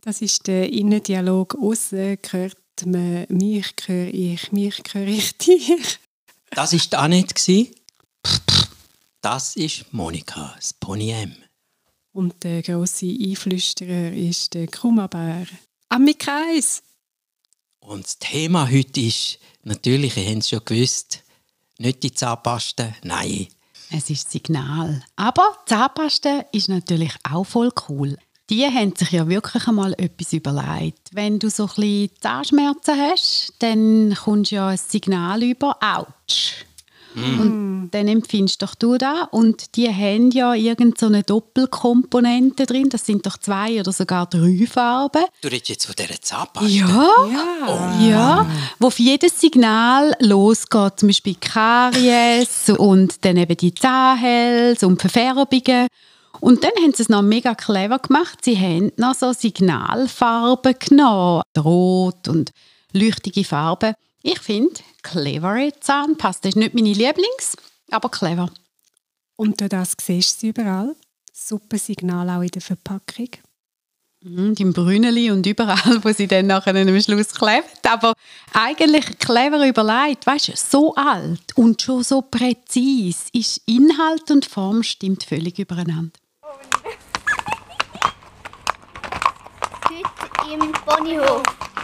Das ist der Innendialog. Aussen hört man mich, höre ich, dich. Das war die Annette. Das ist Monika, das Pony M. Und der grosse Einflüsterer ist der Kummerbär. Am Kreis. Und das Thema heute ist, natürlich, ihr habt es schon gewusst, nicht die Zahnpasta, nein. Es ist das Signal. Aber Zahnpasta ist natürlich auch voll cool. Die haben sich ja wirklich einmal etwas überlegt. Wenn du so ein bisschen Zahnschmerzen hast, dann kommst du ja ein Signal über «Autsch». Und dann empfindest doch du das. Und die haben ja irgend so eine Doppelkomponente drin. Das sind doch 2 oder sogar 3 Farben. Du redest jetzt von dieser Zahnpasta? Ja, wo für jedes Signal losgeht. Zum Beispiel Karies und dann eben die Zahnhälse und Verfärbungen. Und dann haben sie es noch mega clever gemacht. Sie haben noch so Signalfarben genommen. Rot und leuchtige Farben. Ich finde, clevere Zahnpasta ist nicht meine Lieblings, aber clever. Und durch das siehst du sie überall. Super Signal auch in der Verpackung. Im Brünneli und überall, wo sie dann nachher am Schluss klebt. Aber eigentlich clever überlegt. Weißt du, so alt und schon so präzise ist Inhalt und Form stimmt völlig übereinander. Heute im Ponyhof.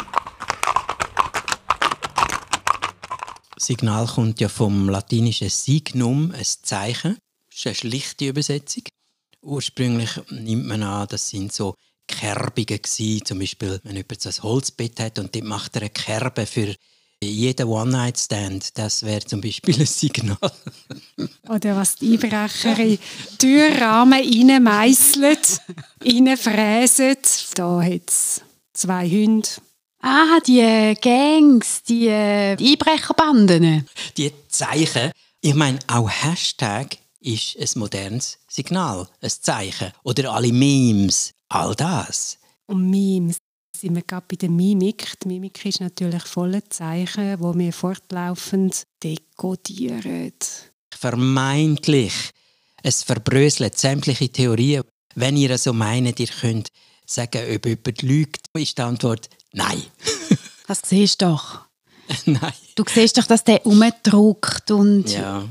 Signal kommt ja vom latinischen Signum, ein Zeichen. Das ist eine schlichte Übersetzung. Ursprünglich nimmt man an, das sind so Kerbungen gewesen. Zum Beispiel, wenn jemand so ein Holzbett hat und dort macht er eine Kerbe für jeden One-Night-Stand. Das wäre zum Beispiel ein Signal. Oder was die Einbrecher in Türrahmen reinmeisseln, reinfräsen. Da hat es 2 Hunde. Ah, die Gangs, die Einbrecherbanden. Die Zeichen, ich meine, auch Hashtag ist ein modernes Signal, ein Zeichen. Oder alle Memes, all das. Und Memes sind wir gerade bei der Mimik. Die Mimik ist natürlich voller Zeichen, die wir fortlaufend dekodieren. Vermeintlich. Es verbröselt sämtliche Theorien. Wenn ihr so meint, ihr könnt sagen, ob jemand lügt, ist die Antwort nein. Das siehst du doch. Nein. Du siehst doch, dass der umdruckt und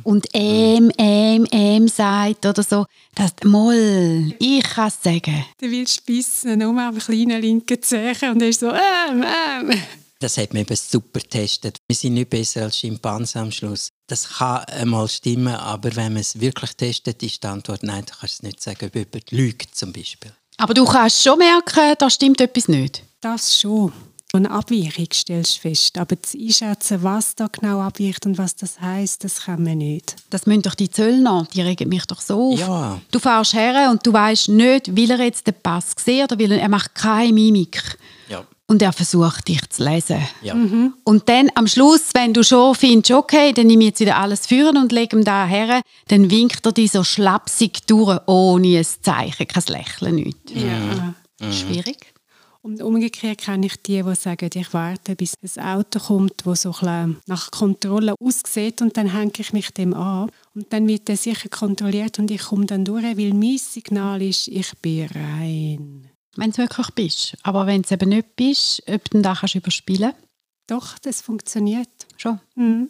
sagt oder so. Das, Moll, ich kann es sagen. Du willst bissen nur am kleinen linken Zehen und er ist so Das hat man eben super getestet. Wir sind nicht besser als Schimpansen am Schluss. Das kann einmal stimmen, aber wenn man es wirklich testet, ist die Antwort nein. Du kannst es nicht sagen, ob jemand lügt zum Beispiel. Aber du kannst schon merken, da stimmt etwas nicht. Das schon. Eine Abweichung stellst du fest. Aber zu einschätzen, was da genau abweicht und was das heisst, das kann man nicht. Das müssen doch die Zöllner, die regen mich doch so auf. Ja. Du fährst her und du weisst nicht, will er jetzt den Pass sehen oder will er macht keine Mimik. Ja. Und er versucht, dich zu lesen. Ja. Und dann am Schluss, wenn du schon findest, okay, dann nehme ich jetzt wieder alles führen und lege ihm da her, dann winkt er dich so schlapsig durch, ohne ein Zeichen, kein Lächeln, nichts. Ja. Schwierig. Und umgekehrt kenne ich die sagen, ich warte, bis ein Auto kommt, das so ein nach Kontrolle aussieht und dann hänge ich mich dem an. Und dann wird er sicher kontrolliert und ich komme dann durch, weil mein Signal ist, ich bin rein. Wenn du wirklich bist. Aber wenn du eben nicht bist, ob du da kannst überspielen? Doch, das funktioniert. Schon.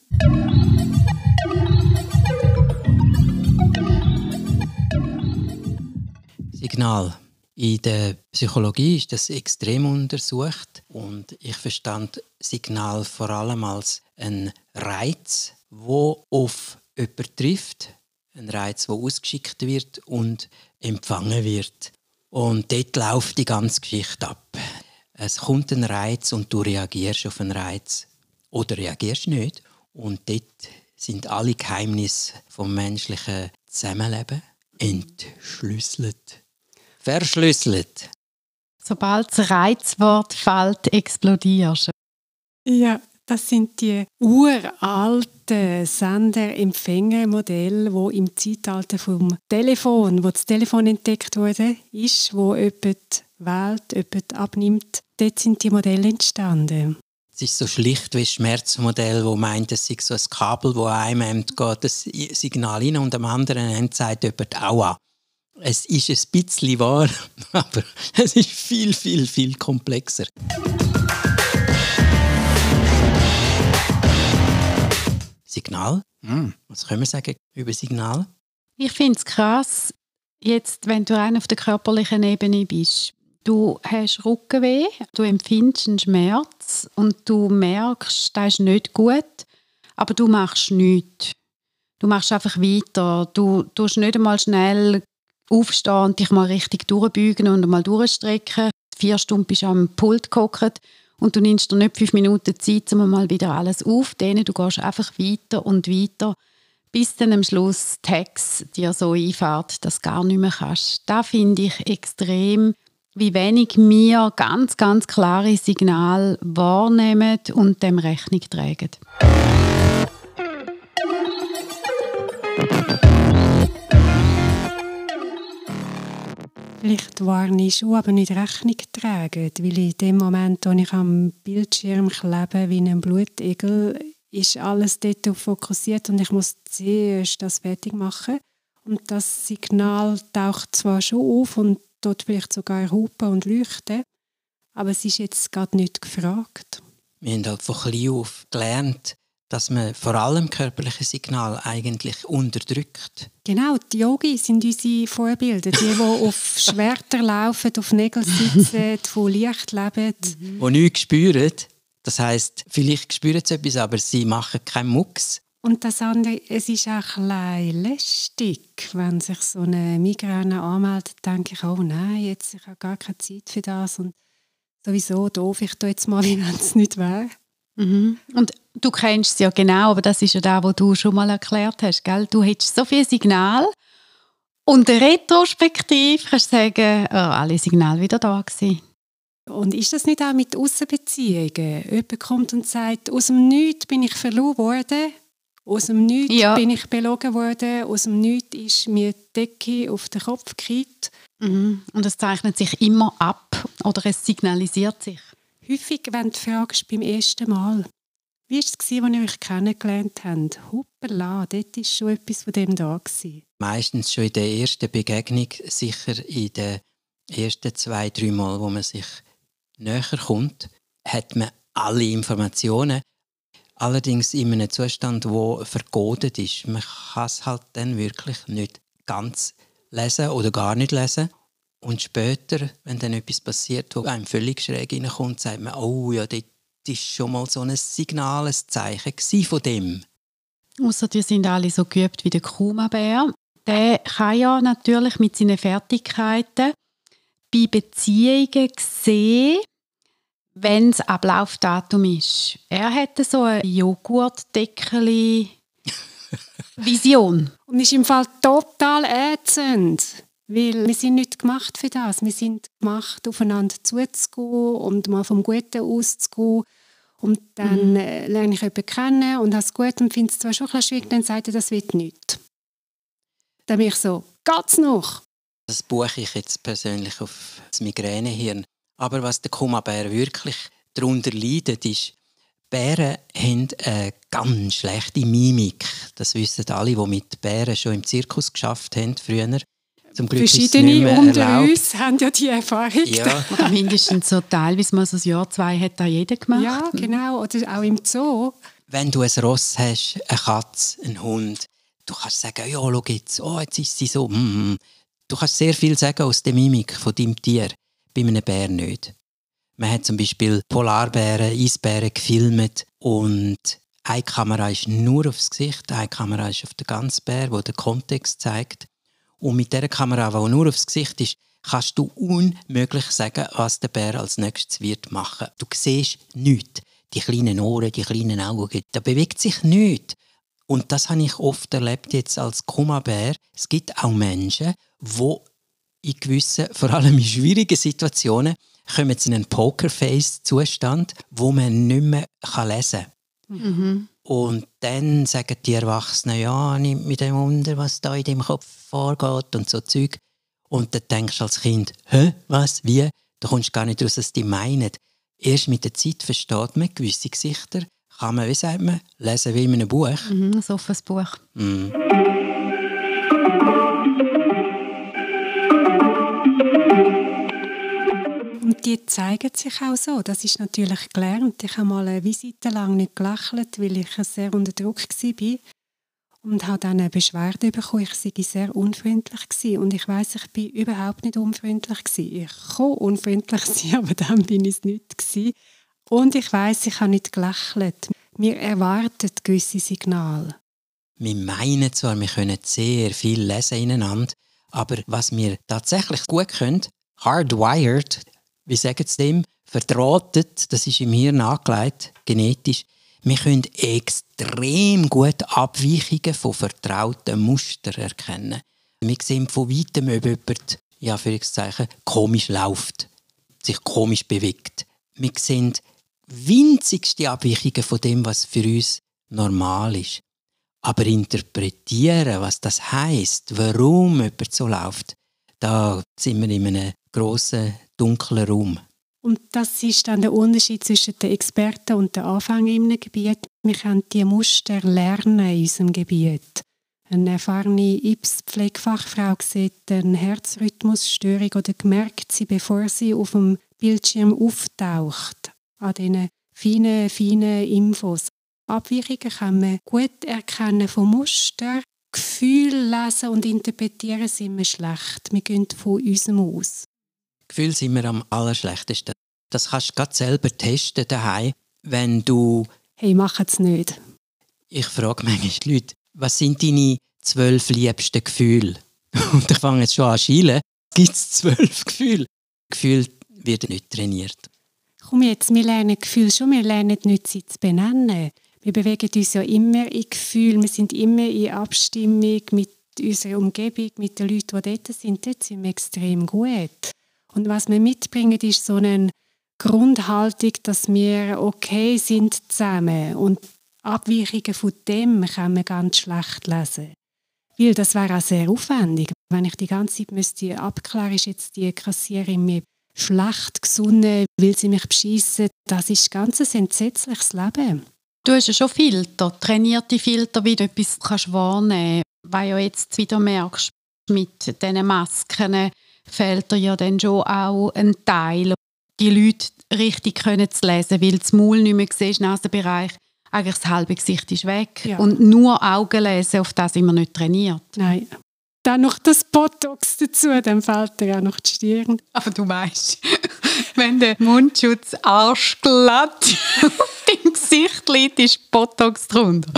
Signal. In der Psychologie ist das extrem untersucht und ich verstand Signal vor allem als einen Reiz, der auf jemanden trifft, ein Reiz, der ausgeschickt wird und empfangen wird. Und dort läuft die ganze Geschichte ab. Es kommt ein Reiz und du reagierst auf einen Reiz oder reagierst nicht. Und dort sind alle Geheimnisse vom menschlichen Zusammenleben entschlüsselt. Verschlüsselt. Sobald das Reizwort fällt, explodierst du. Ja, das sind die uralten Sender-Empfänger-Modelle, die im Zeitalter vom Telefon, wo das Telefon entdeckt wurde, ist, wo jemand wählt, jemand abnimmt. Dort sind die Modelle entstanden. Es ist so schlicht wie ein Schmerzmodell, das meint, es sei so ein Kabel, das einem geht das Signal rein und am anderen Ende sagt jemand «Aua». Es ist ein bisschen wahr, aber es ist viel, viel, viel komplexer. Signal? Was können wir sagen über Signal? Ich finde es krass, jetzt, wenn du rein auf der körperlichen Ebene bist. Du hast Rückenweh, du empfindest einen Schmerz und du merkst, das ist nicht gut, aber du machst nichts. Du machst einfach weiter. Du tust nicht einmal schnell aufstehen und dich mal richtig durchbeugen und mal durchstrecken. 4 Stunden bist du am Pult gehockt und du nimmst dir nicht 5 Minuten Zeit, um mal wieder alles aufzunehmen. Du gehst einfach weiter und weiter, bis dann am Schluss die Hex dir so einfährt, dass du gar nicht mehr kannst. Das finde ich extrem, wie wenig wir ganz, ganz klare Signale wahrnehmen und dem Rechnung tragen. Vielleicht warne ich schon, aber nicht Rechnung tragen, weil in dem Moment, wo ich am Bildschirm klebe wie ein Blutegel, ist alles dort fokussiert und ich muss zuerst das fertig machen. Und das Signal taucht zwar schon auf und dort vielleicht sogar hupen und leuchten, aber es ist jetzt gerade nicht gefragt. Wir haben halt von klein auf gelernt, dass man vor allem körperliche Signal eigentlich unterdrückt. Genau, die Yogis sind unsere Vorbilder, die auf Schwerter laufen, auf Nägeln sitzen, von Licht leben. Die nichts spüren. Das heisst, vielleicht spüren sie etwas, aber sie machen keinen Mucks. Und das andere, es ist auch ein lästig, wenn sich so eine Migräne anmeldet, denke ich, oh nein, jetzt ich habe gar keine Zeit für das und sowieso doof, ich tue jetzt mal, wie wenn es nicht wäre. Mhm. Und du kennst es ja genau, aber das ist ja das, was du schon mal erklärt hast. Gell? Du hättest so viele Signale und retrospektiv kannst du sagen, alle Signale wieder da gewesen. Und ist das nicht auch mit Aussenbeziehungen? Jemand kommt und sagt, aus dem Nichts bin ich verloren worden, aus dem Nichts bin ich belogen worden, aus dem Nichts ist mir die Decke auf den Kopf gekriegt. Mhm. Und es zeichnet sich immer ab oder es signalisiert sich. Häufig, wenn du fragst beim ersten Mal, wie war es, als ihr euch kennengelernt habt? Hoppala, dort war schon etwas von dem da. Meistens schon in der ersten Begegnung, sicher in den ersten 2-3 Mal, wo man sich näher kommt, hat man alle Informationen. Allerdings in einem Zustand, der vergodet ist. Man kann es halt dann wirklich nicht ganz lesen oder gar nicht lesen. Und später, wenn dann etwas passiert, wo einem völlig schräg reinkommt, sagt man, oh ja, dort war schon mal so ein Signal, ein Zeichen von dem. Ausser die sind alle so geübt wie der Kuma-Bär. Der kann ja natürlich mit seinen Fertigkeiten bei Beziehungen sehen, wenn das Ablaufdatum ist. Er hätte so eine Joghurtdeckel-Vision. Und ist im Fall total ätzend. Weil wir sind nicht gemacht für das. Wir sind gemacht, aufeinander zuzugehen und mal vom Guten auszugehen. Und dann lerne ich jemanden kennen und habe es gut und finde es zwar schon ein bisschen schwierig, dann sagt er, das wird nichts. Dann bin ich so, geht's noch? Das buche ich jetzt persönlich auf das Migränehirn. Aber was der Kuma-Bär wirklich darunter leidet, ist, Bären haben eine ganz schlechte Mimik. Das wissen alle, die mit Bären schon im Zirkus geschafft haben früher. Zum Glück verschiedene unter uns haben ja die Erfahrung. Ja. Oder mindestens so teilweise mal so ein Jahr, 2 hat da jeder gemacht. Ja, genau. Oder auch im Zoo. Wenn du ein Ross hast, eine Katze, einen Hund, du kannst sagen, ja, schau jetzt, jetzt ist sie so. Du kannst sehr viel sagen aus der Mimik von deinem Tier. Bei einem Bär nicht. Man hat zum Beispiel Polarbären, Eisbären gefilmt und eine Kamera ist nur aufs Gesicht, eine Kamera ist auf den ganzen Bär, die den Kontext zeigt. Und mit dieser Kamera, die nur aufs Gesicht ist, kannst du unmöglich sagen, was der Bär als nächstes wird machen. Du siehst nichts. Die kleinen Ohren, die kleinen Augen, da bewegt sich nichts. Und das habe ich oft erlebt jetzt als Kuma-Bär. Es gibt auch Menschen, die in gewissen, vor allem in schwierigen Situationen, kommen zu einem Pokerface-Zustand, wo man nicht mehr lesen kann. Mhm. Und dann sagen die Erwachsenen, ja, nimmt mit dem Wunder, was da in dem Kopf vorgeht und so Zeug. Und dann denkst du als Kind, was, wie? Da kommst du gar nicht raus, was die meinen. Erst mit der Zeit versteht man gewisse Gesichter, kann man, wie sagt man, lesen wie in einem Buch. Ein offenes Buch. Und die zeigen sich auch so. Das ist natürlich gelernt. Ich habe mal eine Visite lang nicht gelächelt, weil ich sehr unter Druck war. Und habe dann eine Beschwerde bekommen, ich sei sehr unfreundlich gewesen. Und ich weiss, ich bin überhaupt nicht unfreundlich gewesen. Ich kann unfreundlich sein, aber dann bin ich es nicht gewesen. Und ich weiss, ich habe nicht gelächelt. Wir erwarten gewisse Signale. Wir meinen zwar, wir können sehr viel lesen ineinander, aber was wir tatsächlich gut können, hardwired, wie sagen sie dem, verdrahtet, das ist im Hirn angelegt, genetisch, wir können extrem gut Abweichungen von vertrauten Mustern erkennen. Wir sehen von weitem, ob jemand, ja, für Anführungszeichen, komisch läuft, sich komisch bewegt. Wir sehen winzigste Abweichungen von dem, was für uns normal ist. Aber interpretieren, was das heisst, warum jemand so läuft, da sind wir in einem grossen, dunklen Raum. Und das ist dann der Unterschied zwischen den Experten und den Anfängern in einem Gebiet. Wir können diese Muster lernen in unserem Gebiet. Eine erfahrene IPS-Pflegefachfrau sieht eine Herzrhythmusstörung oder merkt sie, bevor sie auf dem Bildschirm auftaucht, an diesen feinen Infos. Abweichungen kann man gut erkennen von Mustern. Gefühle lesen und interpretieren sind wir schlecht. Wir gehen von unserem aus. Gefühl sind wir am allerschlechtesten. Das kannst du gerade selber testen daheim, wenn du... Hey, mach es nicht. Ich frage manchmal die Leute, was sind deine 12 liebsten Gefühle? Und ich fange jetzt schon an zu schielen. Gibt es 12 Gefühle? Gefühl wird nicht trainiert. Komm jetzt, wir lernen Gefühle schon, wir lernen nicht, sie zu benennen. Wir bewegen uns ja immer in Gefühl, wir sind immer in Abstimmung mit unserer Umgebung, mit den Leuten, die dort sind. Dort sind wir extrem gut. Und was wir mitbringen, ist so eine Grundhaltung, dass wir okay sind zusammen. Und Abweichungen von dem kann man ganz schlecht lesen. Weil das wäre auch sehr aufwendig. Wenn ich die ganze Zeit müsste abklären, ist jetzt die Kassiererin mir schlecht gesonnen, will sie mich beschissen. Das ist ganz ein entsetzliches Leben. Du hast ja schon Filter, trainierte Filter, wie du etwas wahrnehmen kannst. Weil du ja jetzt wieder merkst, mit diesen Masken fehlt dir ja dann schon auch ein Teil, die Leute richtig können zu lesen, weil das Maul nicht mehr siehst, Nasenbereich, eigentlich das halbe Gesicht ist weg. Ja. Und nur Augen lesen, auf das sind wir nicht trainiert. Nein. Dann noch das Botox dazu, dann fällt dir auch noch die Stirn. Aber du weißt, wenn der Mundschutz arschglatt auf deinem Gesicht liegt, ist Botox drunter.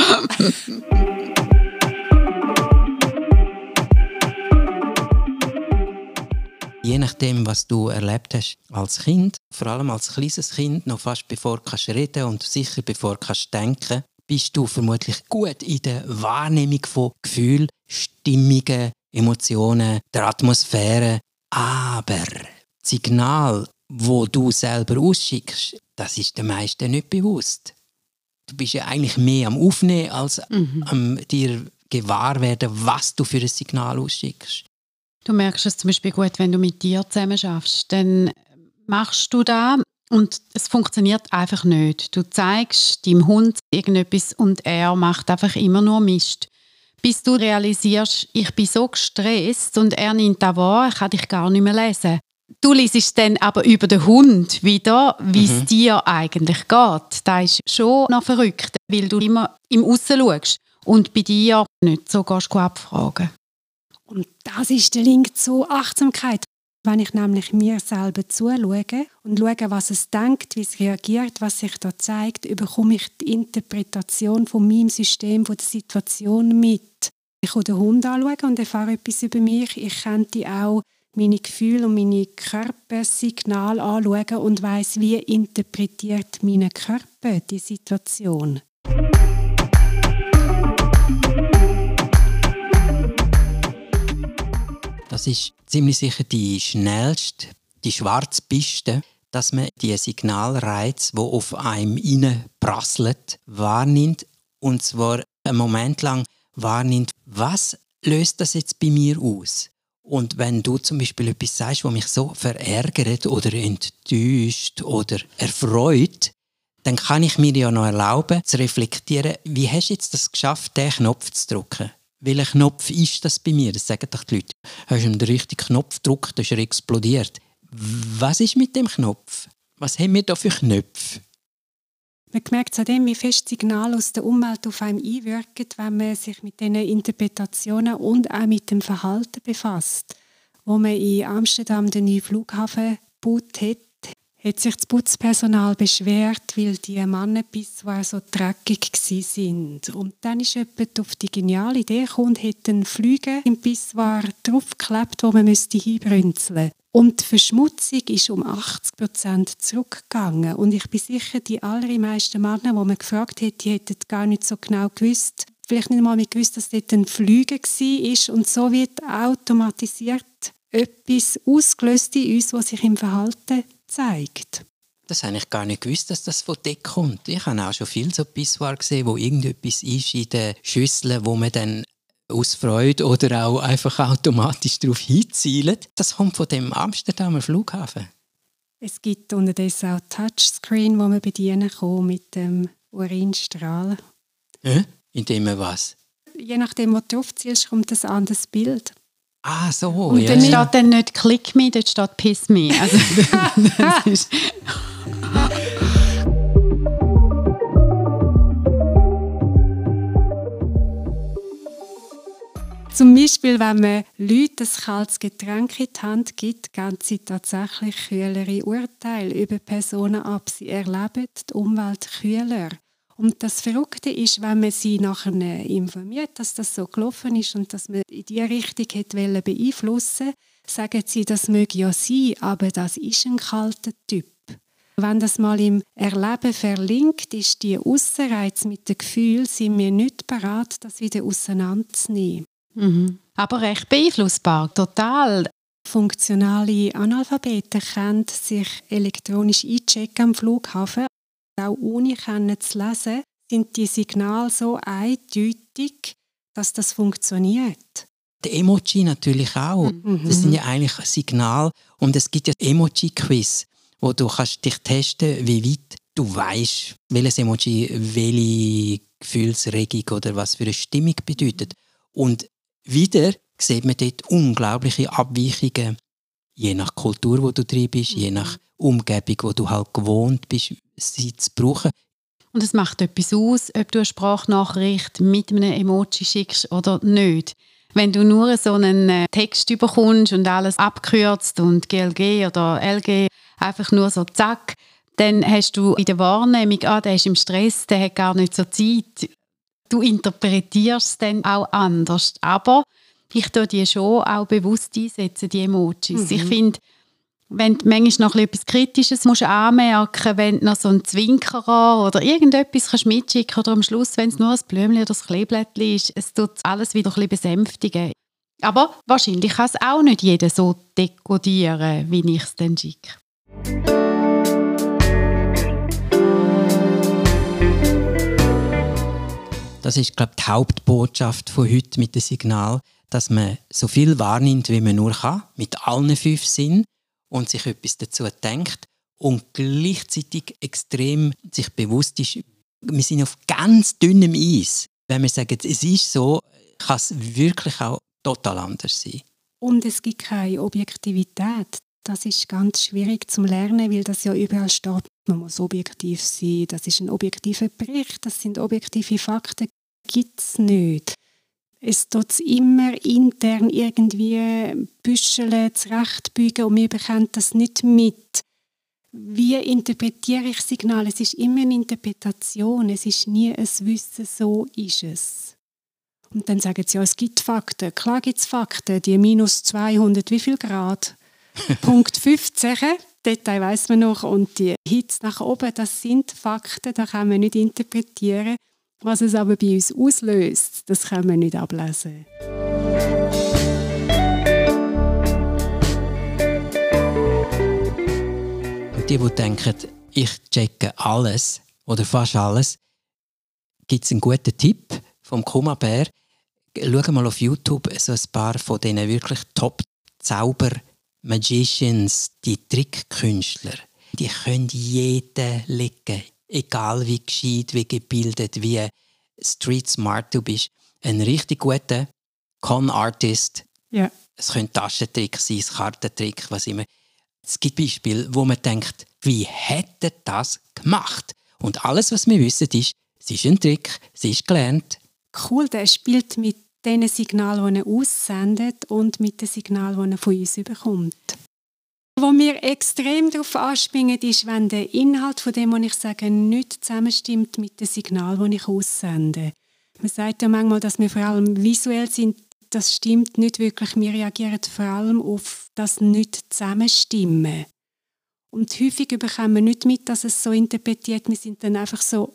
Je nachdem, was du erlebt hast als Kind, vor allem als kleines Kind, noch fast bevor du reden und sicher bevor du denken, bist du vermutlich gut in der Wahrnehmung von Gefühlen, Stimmungen, Emotionen, der Atmosphäre. Aber das Signal, das du selber ausschickst, das ist den meisten nicht bewusst. Du bist ja eigentlich mehr am Aufnehmen, als am dir gewahr werden, was du für ein Signal ausschickst. Du merkst es zum Beispiel gut, wenn du mit dir zusammen schaffst, dann machst du das und es funktioniert einfach nicht. Du zeigst deinem Hund irgendetwas und er macht einfach immer nur Mist. Bis du realisierst, ich bin so gestresst und er nimmt das wahr, ich kann dich gar nicht mehr lesen. Du liest dann aber über den Hund wieder, wie es dir eigentlich geht. Das ist schon noch verrückt, weil du immer im Aussen schaust und bei dir nicht so gehst abfragen. Und das ist der Link zur Achtsamkeit. Wenn ich nämlich mir selber zuschaue und schaue, was es denkt, wie es reagiert, was sich da zeigt, bekomme ich die Interpretation von meinem System, von der Situation mit. Ich kann den Hund anschauen und erfahre etwas über mich. Ich könnte auch meine Gefühle und meine Körpersignale anschauen und weiss, wie interpretiert mein Körper die Situation. Das ist ziemlich sicher die schnellste, die schwarze Piste, dass man die Signalreize, die auf einem reinprasseln, wahrnimmt. Und zwar einen Moment lang wahrnimmt, was löst das jetzt bei mir aus? Und wenn du zum Beispiel etwas sagst, was mich so verärgert oder enttäuscht oder erfreut, dann kann ich mir ja noch erlauben, zu reflektieren, wie hast du jetzt das geschafft, diesen Knopf zu drücken? Welcher Knopf ist das bei mir? Das sagen doch die Leute. Hast du den richtigen Knopf gedrückt, dann ist er explodiert. Was ist mit dem Knopf? Was haben wir da für Knöpfe? Man merkt an dem, wie fest Signale aus der Umwelt auf einen einwirken, wenn man sich mit diesen Interpretationen und auch mit dem Verhalten befasst. Wo man in Amsterdam den neuen Flughafen gebaut hat sich das Putzpersonal beschwert, weil die Mannenpissoir so dreckig waren. Und dann ist jemand auf die geniale Idee gekommen, hat einen Flügel im Pissoir draufgeklebt, wo man hinbrünzeln müsste. Und die Verschmutzung ist um 80% zurückgegangen. Und ich bin sicher, die allermeisten Männer, die man gefragt hat, die hätten gar nicht so genau gewusst, vielleicht nicht mal gewusst, dass dort ein Flügel war. Und so wird automatisiert etwas ausgelöst in uns, was sich im Verhalten zeigt. Das habe ich gar nicht gewusst, dass das von dort kommt. Ich habe auch schon viel so Pissoir gesehen, wo irgendetwas ist in den Schüsseln, wo man dann aus Freude oder auch einfach automatisch darauf hinzielt. Das kommt von dem Amsterdamer Flughafen. Es gibt unterdessen auch Touchscreen, wo man bedienen kann mit dem Urinstrahl. Indem man was? Je nachdem, wo du drauf zielst, kommt ein anderes Bild. Ah, so. Und dann steht dann nicht «Click me», dort steht «Piss me». Also, das ist Zum Beispiel, wenn man Leuten ein kaltes Getränk in die Hand gibt, geben sie tatsächlich kühlere Urteile über Personen ab. Sie erleben die Umwelt kühler. Und das Verrückte ist, wenn man sie nachher informiert, dass das so gelaufen ist und dass man in diese Richtung beeinflussen wollte, sagen sie, das möge ja sein, aber das ist ein kalter Typ. Wenn das mal im Erleben verlinkt ist, die Aussenreiz mit dem Gefühl, sind wir nicht bereit, das wieder auseinanderzunehmen. Aber recht beeinflussbar, total. Funktionale Analphabeten können sich elektronisch einchecken am Flughafen. Auch ohne zu lesen, sind die Signale so eindeutig, dass das funktioniert. Die Emoji natürlich auch. Das sind ja eigentlich Signale. Und es gibt ja Emoji-Quiz, wo du kannst dich testen, wie weit du weißt, welches Emoji welche Gefühlsregung oder was für eine Stimmung bedeutet. Und wieder sieht man dort unglaubliche Abweichungen, je nach Kultur, wo du drin bist, je nach Umgebung, wo du halt gewohnt bist, sie zu brauchen. Und es macht etwas aus, ob du eine Sprachnachricht mit einem Emoji schickst oder nicht. Wenn du nur so einen Text bekommst und alles abkürzt und GLG oder LG einfach nur so zack, dann hast du in der Wahrnehmung, der ist im Stress, der hat gar nicht so Zeit. Du interpretierst es dann auch anders. Aber ich tue die schon auch bewusst einsetzen, die Emojis. Ich finde, wenn du manchmal noch etwas Kritisches musst anmerken, wenn du noch so einen Zwinkerer oder irgendetwas kannst mitschicken oder am Schluss, wenn es nur ein Blümchen oder ein Kleeblättchen ist, es tut alles wieder ein bisschen besänftigen. Aber wahrscheinlich kann es auch nicht jeder so dekodieren, wie ich es dann schicke. Das ist, glaube ich, die Hauptbotschaft von heute mit dem Signal, dass man so viel wahrnimmt, wie man nur kann, mit allen 5 Sinnen und sich etwas dazu denkt und gleichzeitig extrem sich bewusst ist, wir sind auf ganz dünnem Eis. Wenn wir sagen, es ist so, kann es wirklich auch total anders sein. Und es gibt keine Objektivität. Das ist ganz schwierig zu lernen, weil das ja überall steht, man muss objektiv sein, das ist ein objektiver Bericht, das sind objektive Fakten, gibt es nicht. Es tut immer intern irgendwie büscheln, zurechtbügen und wir bekommen das nicht mit. Wie interpretiere ich Signale? Es ist immer eine Interpretation, es ist nie ein Wissen, so ist es. Und dann sagen sie, ja, es gibt Fakten. Klar gibt es Fakten, die minus 200, wie viel Grad? Punkt 15, Detail weiss man noch, und die Hitze nach oben, das sind Fakten, da kann man nicht interpretieren. Was es aber bei uns auslöst, das kann man nicht ablesen. Und die denken, ich checke alles oder fast alles, gibt es einen guten Tipp vom Kummerbär. Schau mal auf YouTube so ein paar von diesen wirklich Top-Zauber-Magicians, die Trickkünstler. Die können jeden legen, egal wie gescheit, wie gebildet, wie street smart du bist. Ein richtig guter Con-Artist. Ja. Es können Taschentrick sein, Kartentrick, was immer. Es gibt Beispiele, wo man denkt, wie hat er das gemacht? Und alles, was wir wissen, ist, es ist ein Trick, es ist gelernt. Cool, der spielt mit den Signalen, die er aussendet und mit den Signalen, die er von uns bekommt. Wo mir extrem darauf anspringen, ist, wenn der Inhalt von dem, was ich sage, nicht zusammenstimmt mit dem Signal, das ich aussende. Man sagt ja manchmal, dass wir vor allem visuell sind. Das stimmt nicht wirklich. Wir reagieren vor allem auf das Nicht-Zusammenstimmen. Und häufig bekommen wir nicht mit, dass es so interpretiert. Wir sind dann einfach so,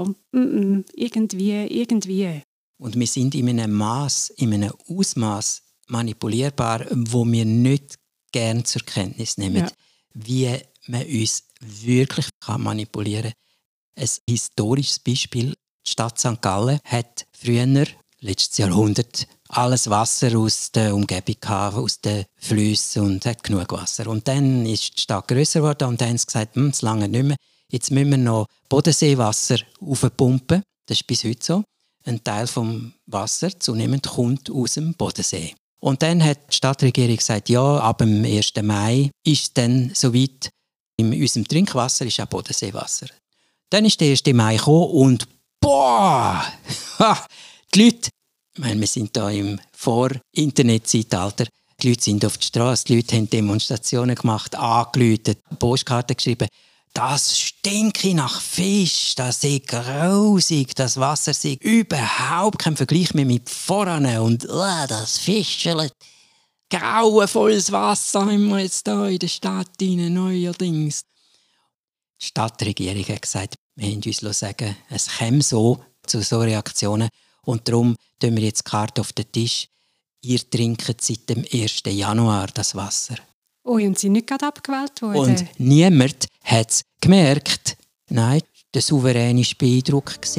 irgendwie. Und wir sind in einem Ausmaß manipulierbar, wo wir nicht gerne zur Kenntnis nehmen, wie man uns wirklich manipulieren kann. Ein historisches Beispiel: die Stadt St. Gallen hat früher, letztes Jahrhundert, alles Wasser aus der Umgebung gehabt, aus den Flüssen, und hat genug Wasser. Und dann ist die Stadt grösser geworden und dann haben sie gesagt, es lange nicht mehr. Jetzt müssen wir noch Bodenseewasser aufpumpen. Das ist bis heute so. Ein Teil des Wasser zunehmend kommt aus dem Bodensee. Und dann hat die Stadtregierung gesagt, ja, ab dem 1. Mai ist es dann soweit, in unserem Trinkwasser ist auch Bodenseewasser. Dann ist der 1. Mai gekommen und boah! Die Leute, ich meine, wir sind da im Vor-Internet-Zeitalter, die Leute sind auf die Straße, die Leute haben Demonstrationen gemacht, angerufen, Postkarten geschrieben. Das stinke nach Fisch, das ist grausig, das Wasser ist überhaupt kein Vergleich mehr mit voran. Und das Fischchen, grauenvolles Wasser haben wir jetzt hier in der Stadt rein, neuerdings. Die Stadtregierung hat gesagt, wir haben uns sagen, es käme so zu so Reaktionen. Und darum tun wir jetzt die Karte auf den Tisch. Ihr trinkt seit dem 1. Januar das Wasser. Oh, und sie sind nicht gerade abgewählt worden? Und niemand hat es gemerkt. Nein, der Souverän war beeindruckt.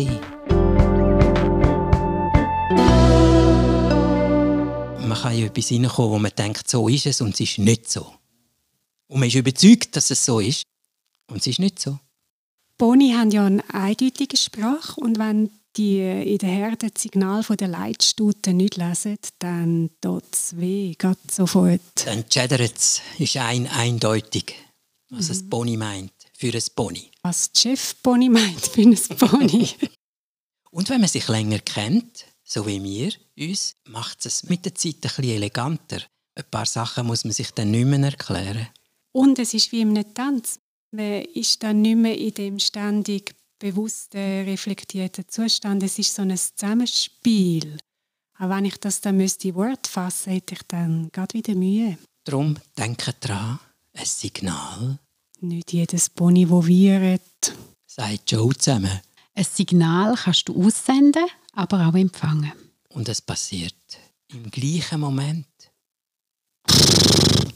Man kann in etwas hineinkommen, wo man denkt, so ist es, und es ist nicht so. Und man ist überzeugt, dass es so ist, und es ist nicht so. Boni haben ja eine eindeutige Sprache, und wenn die in der Herde das Signal der Leitstute nicht lesen, dann tut es weh, geht sofort. Dann schädert es, ist eindeutig, was ein Pony meint, für ein Pony. Was der Chef Boni meint für ein Pony. Und wenn man sich länger kennt, so wie wir uns, macht es mit der Zeit ein bisschen eleganter. Ein paar Sachen muss man sich dann nicht mehr erklären. Und es ist wie in einem Tanz. Man ist dann nicht mehr in dem ständig bewussten, reflektierten Zustand. Es ist so ein Zusammenspiel. Auch wenn ich das dann in Wort fassen müsste, hätte ich dann gerade wieder Mühe. Darum denke dran, ein Signal. Nicht jedes Pony, das wiehert. Sagt Joe zusammen. Ein Signal kannst du aussenden, aber auch empfangen. Und es passiert im gleichen Moment.